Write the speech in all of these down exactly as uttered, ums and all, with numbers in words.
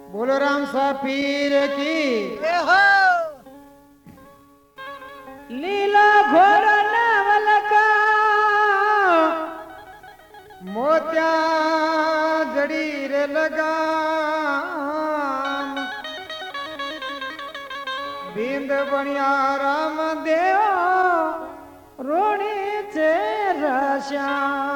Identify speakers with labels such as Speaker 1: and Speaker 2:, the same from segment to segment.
Speaker 1: बोलो राम सा पीर की लीला घोर नवल का मोत्या जड़ी रे लगा बिंद बनिया राम देव रोणी छे रश्या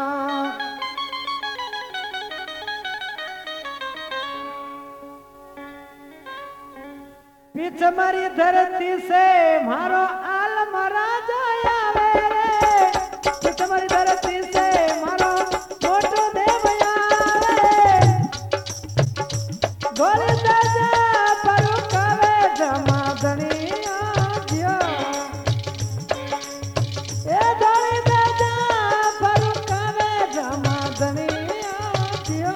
Speaker 1: पीछ मारी धरती से मारो आलम राजा आवे रे पीछ मारी धरती से मारो मोटो देव आवे गोल दादा परू कावे जमादनी आजियो ए गोल दादा परू कावे जमादनी आजियो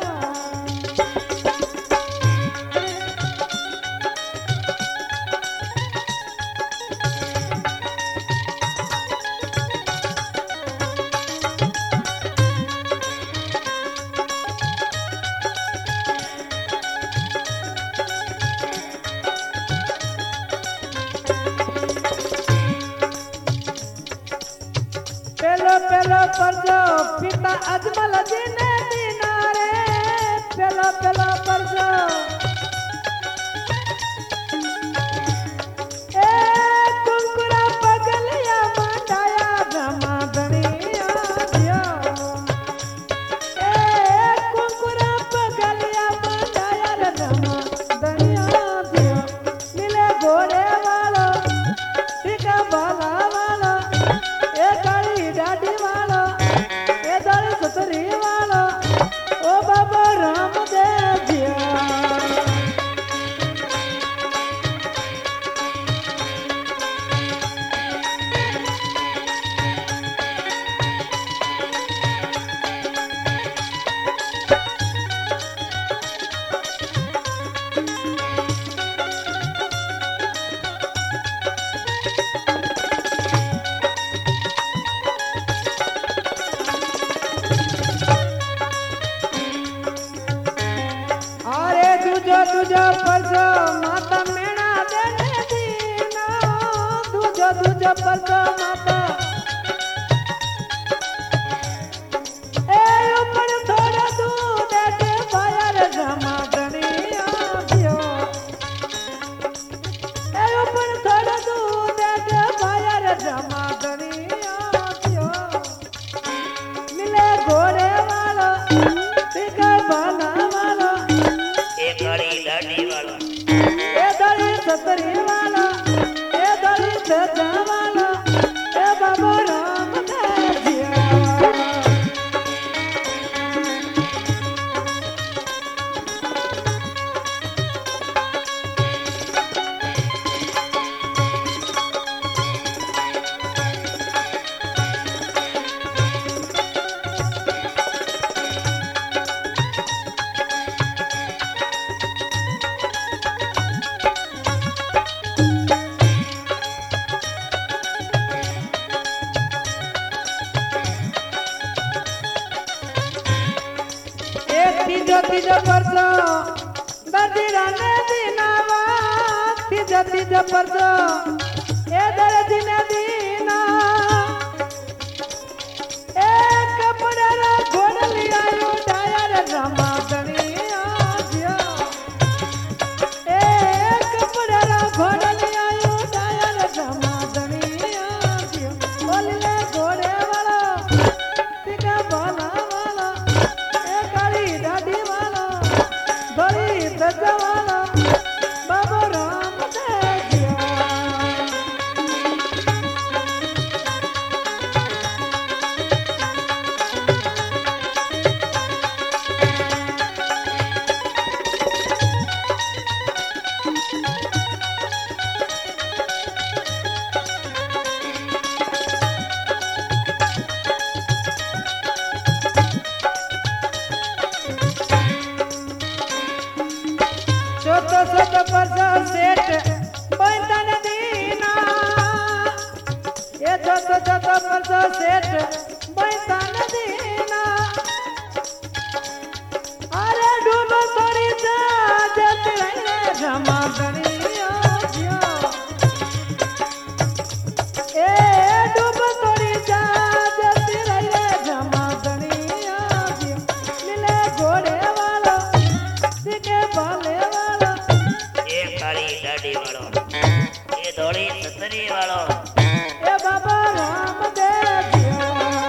Speaker 1: पेलो पेलो परजो पिता अजमल जी ने दीना रे पेलो पेलो परजो ए कुंकुरा पगलिया मंडाया जमादनिया दियो ए कुंकुरा पगलिया मंडाया रे जमादनिया दियो मिले घोड़े वालो टिका बाला वालो ए काली डाडी वालो ए दाली सतरी वालो ओ बाबा रामदेव जिया तुझो तुझो परजो माता मेणा देने दीना तुझो तुझो परजो माता ए ऊपर थोड़ा दूध दे बायर जमादनी आजियो ए ऊपर थोड़ा दूध दे बायर जमादनी आजियो मिले घोड़े वालो टिका बाला वालो
Speaker 2: दाढ़ी वाला
Speaker 1: ए दाढ़ी सतरी वाला ए दाढ़ी सजा वाला ए बाबा रामदेव जिया तीजो तीजो परजो दर्दी राने दीनावा तीजो तीजो परजो ए दर्दी ने दीना ए कपड़ा रा घोड़ लिया उठाया रे जमादनी आजियो ए कपड़ा रा घोड़ लिया उठाया रे जमादनी आजियो बोले घोड़े वाला टिका बाला वाला दादी वाला बड़ी दज्जा वाला बाबा रामदेव जिया छोटो छोटो परजो सेठ बैतन दीना ये छोटो छोटो परजो सेठ बैतन दीना अरे डूबो थोड़ी जा जत धनिया जियो ए डूब तोरी जा जती रही रे जमा धनिया जियो नीले घोड़े वाला सीके बाले वाला
Speaker 2: ए काली दाढ़ी वालो ए धोड़ी सतरी वालो
Speaker 1: ए बाबा रामदेव जियो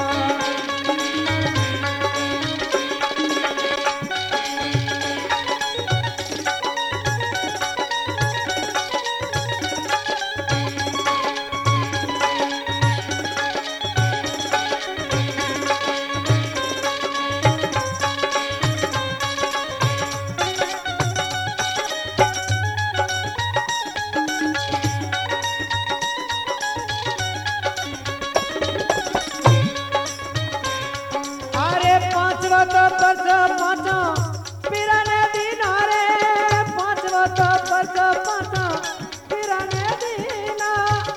Speaker 1: अरे पांचवा तो परस पांचा पिराने दीना रे पांचवा तो परस पांचा पिराने दीना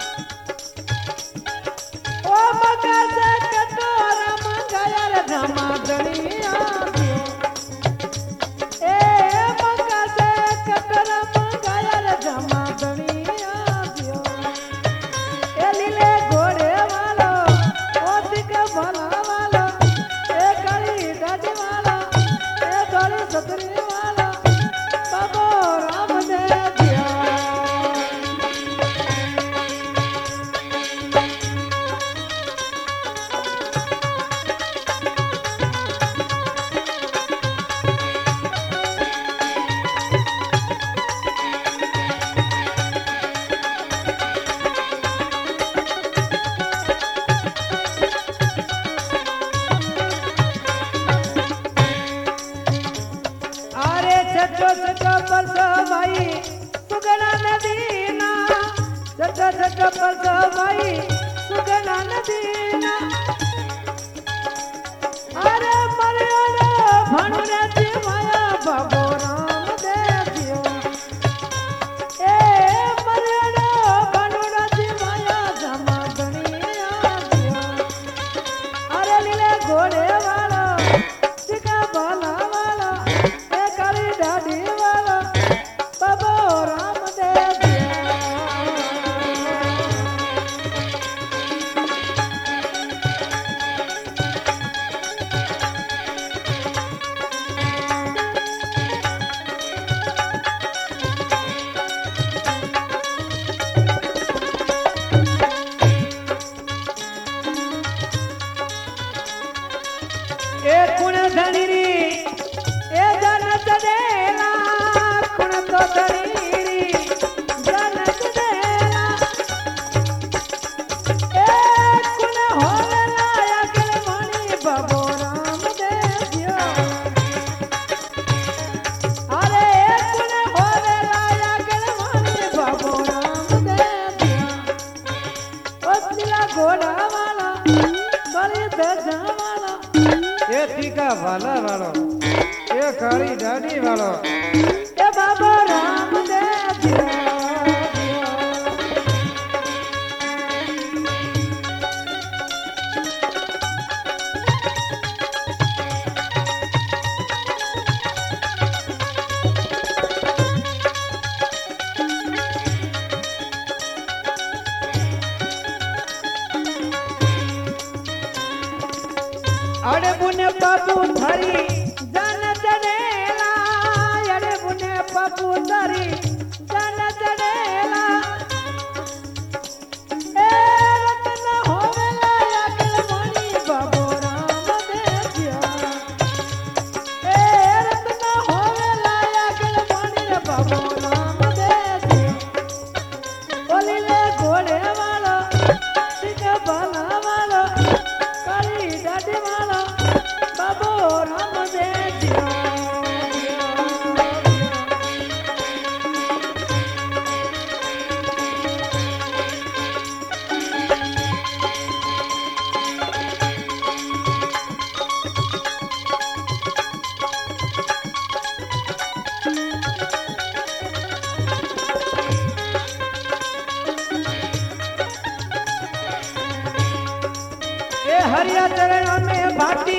Speaker 1: ओ मगा से कटोरा मंगाया रे धमा धनिया जियो ए मगा से कटोरा मंगाया रे धमा धनिया जियो ए लीले घोड़े वालो ओ दिख भला वाला ए काली दाढ़ी वाला ए धोड़ी सतरी वाला बाबो रामदेव जियो अरे छठो छठो परसो भाई सुगना नदीना छठो छठो परसो भाई सुगना नदीना अरे मरियाना भानु रे जीवाया बाबो रामदेव जियो ए मरियाना भानु रे जीवाया जमा धनिया जियो अरे लीले घोड़े वाला सिका बाला वाला ए काली दाढ़ी वाला बाबो रामदेव जियो ए कुण धनीरी ए जनत देला कुण तो धनीरी जनत देला ए कुण होले लाया के मणि बाबो रामदेव जियो अरे ए कुण होले लाया के मणि बाबो रामदेव जियो ओ तिला घोड़ा वाला बड़ी बेजा वाला
Speaker 3: ए टीका वाला वालो ए काली दाढ़ी वालो
Speaker 1: ए बाबा रामदेव जियो अरे बुने बाबू धरी जन जनेला अरे बुने बाबू धरी जन जनेला ए रत्न होवेला अकल मणि बाबू रामदेव जियो ए रत्न होवेला अकल मणि रे बाबू रामदेव जियो ओलीले घोड़े वाला सिका बाला वाला काली दाढ़ी वाला बाबो रामदेव जियो ए हरिया चरण में भाटी